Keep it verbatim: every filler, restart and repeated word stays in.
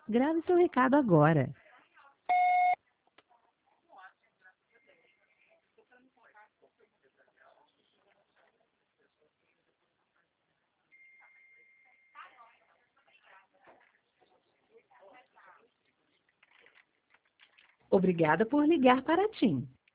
Grave seu recado agora. Obrigada por ligar para a TIM.